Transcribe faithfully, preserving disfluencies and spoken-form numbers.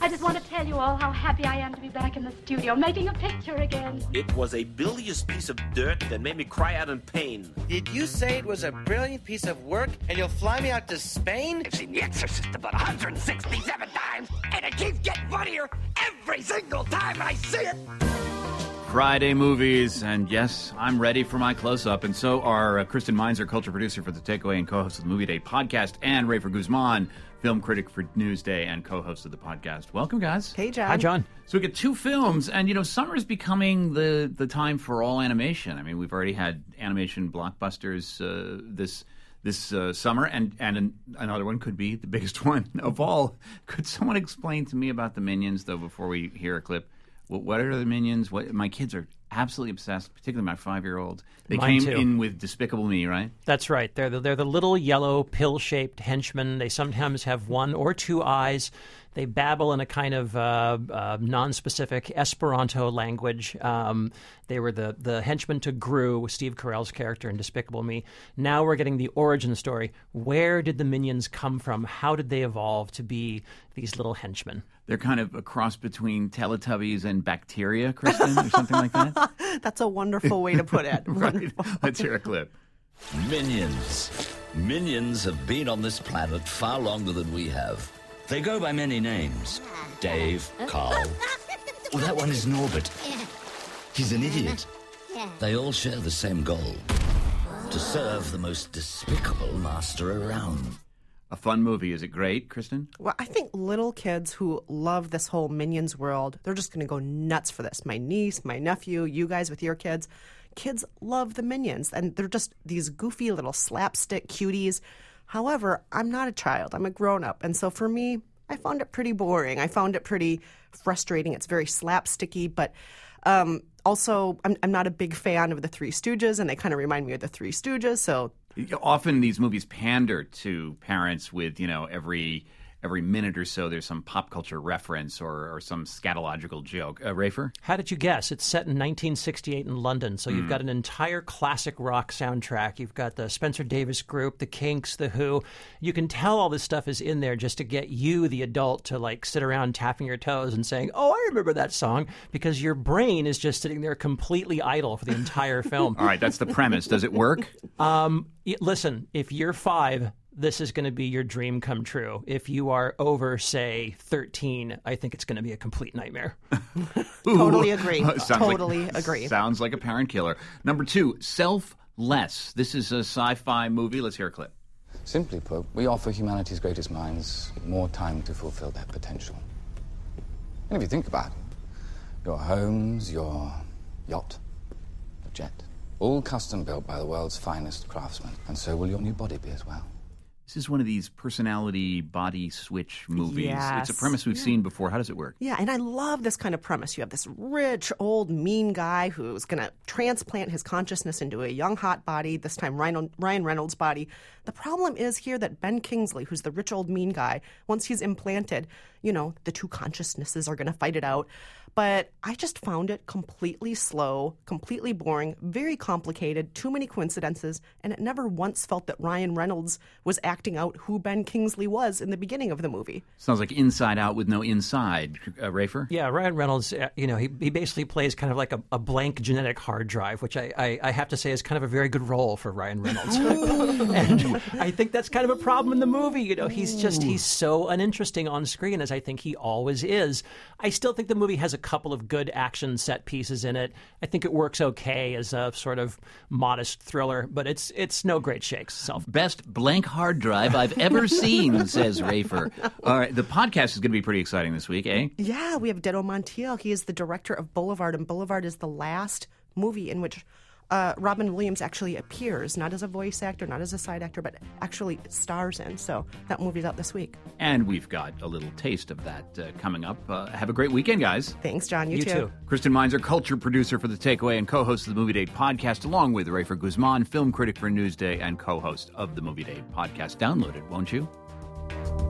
I just want to tell you all how happy I am to be back in the studio, making a picture again. It was a bilious piece of dirt that made me cry out in pain. Did you say it was a brilliant piece of work and you'll fly me out to Spain? I've seen The Exorcist about one hundred sixty-seven times, and it keeps getting funnier every single time I see it. Friday movies, and yes, I'm ready for my close-up, and so are uh, Kristen Meinzer, culture producer for The Takeaway and co-host of the Movie Date podcast, and Rafer Guzman, film critic for Newsday and co-host of the podcast. Welcome, guys. Hey, John. Hi, John. So we get two films, and, you know, summer is becoming the, the time for all animation. I mean, we've already had animation blockbusters uh, this this uh, summer, and, and an, another one could be the biggest one of all. Could someone explain to me about the Minions, though, before we hear a clip? What are the Minions? What, my kids are absolutely obsessed, particularly my five-year-old. They Mine came too. in with Despicable Me, right? That's right. They're the, they're the little yellow pill-shaped henchmen. They sometimes have one or two eyes. They babble in a kind of uh, uh, non-specific Esperanto language. Um, they were the, the henchmen to Gru, Steve Carell's character in Despicable Me. Now we're getting the origin story. Where did the Minions come from? How did they evolve to be these little henchmen? They're kind of a cross between Teletubbies and bacteria, Kristen, or something like that? That's a wonderful way to put it. Right. Let's hear a clip. Minions. Minions have been on this planet far longer than we have. They go by many names. Dave, Carl. Oh, that one is Norbert. He's an idiot. They all share the same goal. To serve the most despicable master around. A fun movie. Is it great, Kristen? Well, I think little kids who love this whole Minions world, they're just going to go nuts for this. My niece, my nephew, you guys with your kids. Kids love the Minions, and they're just these goofy little slapstick cuties. However, I'm not a child. I'm a grown-up. And so for me, I found it pretty boring. I found it pretty frustrating. It's very slapsticky, but um, also I'm, I'm not a big fan of the Three Stooges, and they kind of remind me of the Three Stooges, so... Often these movies pander to parents with, you know, every every minute or so there's some pop culture reference or, or some scatological joke. Uh, Rafer? How did you guess? It's set in nineteen sixty-eight in London, so you've Mm. got an entire classic rock soundtrack. You've got the Spencer Davis Group, the Kinks, the Who. You can tell all this stuff is in there just to get you, the adult, to like sit around tapping your toes and saying, oh, I remember that song, because your brain is just sitting there completely idle for the entire film. All right, that's the premise. Does it work? Um, y- listen, if you're five, this is going to be your dream come true. If you are over, say, thirteen, I think it's going to be a complete nightmare. Totally agree. Sounds Totally like, agree. Sounds like a parent killer. Number two, Selfless. This is a sci-fi movie. Let's hear a clip. Simply put, we offer humanity's greatest minds more time to fulfill their potential. And if you think about it, your homes, your yacht, the jet, all custom built by the world's finest craftsmen. And so will your new body be as well. This is one of these personality body switch movies. Yes. It's a premise we've Yeah. seen before. How does it work? Yeah, and I love this kind of premise. You have this rich, old, mean guy who's going to transplant his consciousness into a young, hot body, this time Ryan, Ryan Reynolds' body. The problem is here that Ben Kingsley, who's the rich, old, mean guy, once he's implanted, you know, the two consciousnesses are going to fight it out. But I just found it completely slow, completely boring, very complicated, too many coincidences, and it never once felt that Ryan Reynolds was acting out who Ben Kingsley was in the beginning of the movie. Sounds like Inside Out with no inside. Uh, Rafer? Yeah, Ryan Reynolds, uh, you know, he, he basically plays kind of like a, a blank genetic hard drive, which I, I, I have to say is kind of a very good role for Ryan Reynolds. And I think that's kind of a problem in the movie. You know, he's just, he's so uninteresting on screen, as I think he always is. I still think the movie has a couple of good action set pieces in it. I think it works okay as a sort of modest thriller, but it's it's no great shakes. Self. Best blank hard drive I've ever seen, says Rafer. All right, the podcast is going to be pretty exciting this week, eh? Yeah, we have Ditto Montiel. He is the director of Boulevard, and Boulevard is the last movie in which uh, Robin Williams actually appears, not as a voice actor, not as a side actor, but actually stars in. So that movie's out this week. And we've got a little taste of that uh, coming up. Uh, have a great weekend, guys. Thanks, John. You, You too. too. Kristen Meinzer, culture producer for The Takeaway and co-host of the Movie Date podcast, along with Rafer Guzman, film critic for Newsday and co-host of the Movie Date podcast. Download it, won't you?